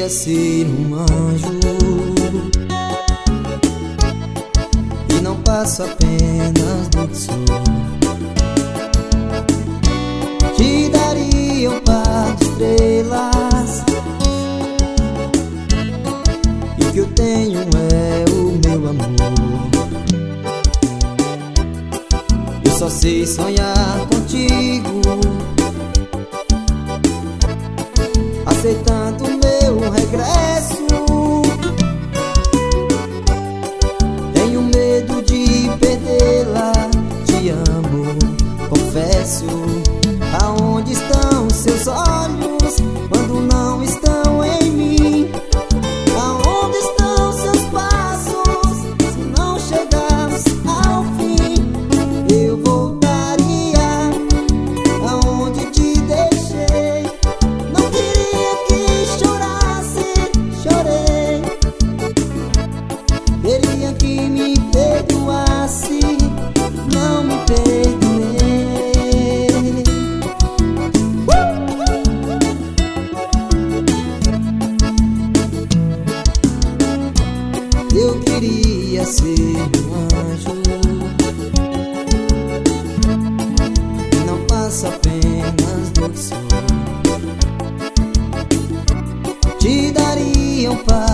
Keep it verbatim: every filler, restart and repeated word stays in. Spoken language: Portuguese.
queria ser um anjo e não passo apenas do que sou. Te daria um par de estrelas, e o que eu tenho é o meu amor. Eu só sei sonhar contigo, aceitando o meu regresso. Tenho medo de perdê-la, te amo, confesso. Aonde estão seus olhos quando não estão em mim? Aonde estão seus passos se não chegarmos ao fim? Eu voltaria aonde te deixei. Não queria que chorasse, chorei. Queria que me perdoasse, não me perdoei. Eu queria ser um anjo e não passo apenas do que sou. Te daria um par